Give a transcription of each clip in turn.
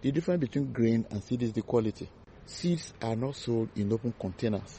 The difference between grain and seed is the quality. Seeds are not sold in open containers.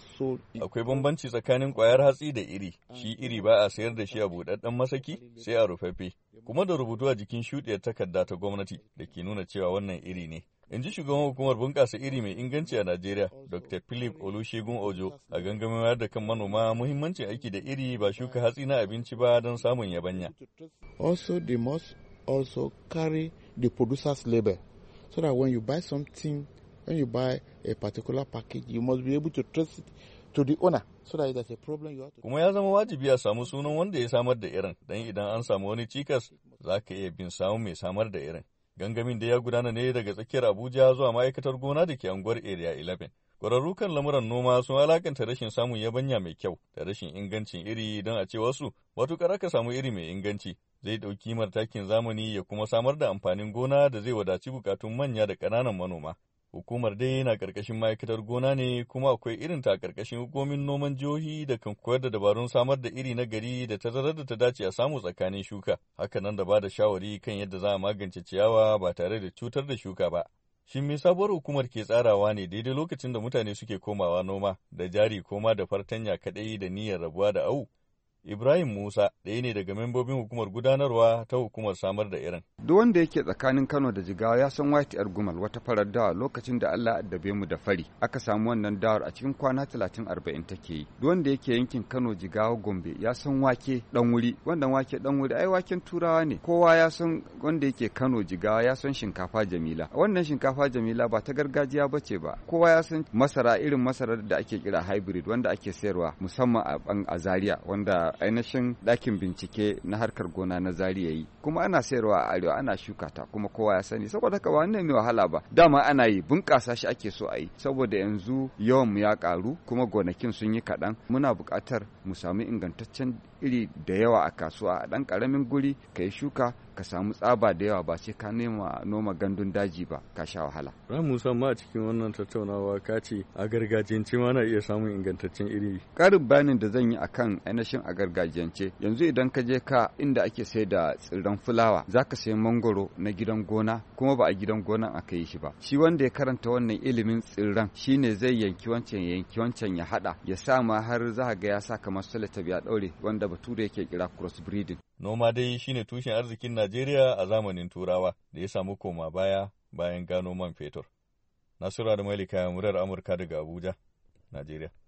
Akwai bambanci tsakanin ƙwayar hatsi da iri, shi iri ba a sayar da shi a buɗaɗɗen masaki sai a rufaffe, kuma da rubutu a jikin shuɗiyar takarda ta gwamnati da ke nuna cewa wannan iri ne. In ji shugaban hukumar bunƙasa iri mai inganci a Najeriya, Dr. Philip Olusegun Ojo, a gangamin wayar da kan manoma muhimmancin aiki da iri ba shuka hatsi na abinci ba don samun yabanya. Also, they must also carry the producer's label, so that when you buy something, when you buy a particular package, you must be able to trace it to the owner, so that if there's a problem you have to... Kuma ya zama wajibi a samu sunan wanda ya samar da irin, don idan an samu wani cikas, za ka iya bin samun mai samar da irin. Gangamin da ya gudana ne daga tsakiyar Abuja zuwa ma'aikatar gona da ke unguwar Area 11. Ƙwararru kan lamuran noma sun alakanta rashin samun yabanya mai kyau da rashin ingancin iri don a ce wasu, matuƙar aka samu iri mai inganci, zai ɗauki kimar takin zamani ya kuma samar da amfanin gona da zai wadaci bukatun manya da ƙananan manoma. Hukumar dai na ƙarƙashin ma'aikatar gona ne kuma akwai irinta a ƙarƙashin hukumomin noman jihohi da kan koyar da dabarun samar da iri na gari da tazarar da ta dace a samu tsakanin shuka, hakanan da ba da shawari kan yadda za a magance ciyawa ba tare da cutar da shuka ba. Shin me sabuwar hukumar ke tsarawa ne daidai lokacin da mutane suke komawa noma da jari koma da fartanya kaɗai da niyyar rabuwa da au? Ibrahim Musa ɗaya ne daga membobin hukumar gudanarwa ta hukumar samar da irin. Duk wanda yake tsakanin Kano da Jigawa ya san White Yar Gumal wata farar dawa lokacin da Allah addabe mu da fari. Aka samu wannan dawar a cikin kwana 30-40 take yi. Duk wanda yake yankin Kano, Jigawa, Gombe ya san wake dan wuri. Wannan wake dan wuri ai waken Turawa ne. Kowa ya san wanda yake Kano, Jigawa ya san shinkafa Jamila. Wannan shinkafa Jamila ba ta gargajiya bace ba. Kowa ya san masara, irin masarar da ake kira hybrid wanda ake sayarwa musamman a Zaria, wanda ainihin ɗakin bincike na harkar gona na Zaria yi, kuma ana sayarwa a arewa, ana shuka ta kuma kowa ya sani, saboda haka ba wannan mai wahala ba, dama ana yi, bunƙasa shi ake so a yi, saboda yanzu yawan mu ya ƙaru kuma gonakin sun yi kaɗan, muna buƙatar mu samu ingantaccen iri da yawa a kasuwa a ɗan ƙaramin guri ka yi shuka ka samu tsaba da yawa ba sai ka noma gandun daji ba, ka sha wahala. Ran musamman a cikin wannan tattaunawa ka ce a gargajiyance ma na iya samun ingantaccen iri. Ƙarin bayanin da zan yi akan ainihin a gargajiyance, yanzu idan ka je ka inda ake sai da tsirran fulawa za ka sayi mangoro na gidan gona kuma ba a gidan gonan aka yi shi ba. Shi wanda ya karanta wannan ilimin tsirran shine zai yanki wancan ya haɗa ya sa ma har za ga ya sa kamar selotip ya ɗaure, wanda bature yake kira crossbreeding. Noma dai shine tushen arzikin Najeriya a zamanin Turawa da ya samu koma baya bayan gano man fetur. Nasiru da Malika, murar Amurka daga Abuja, Najeriya.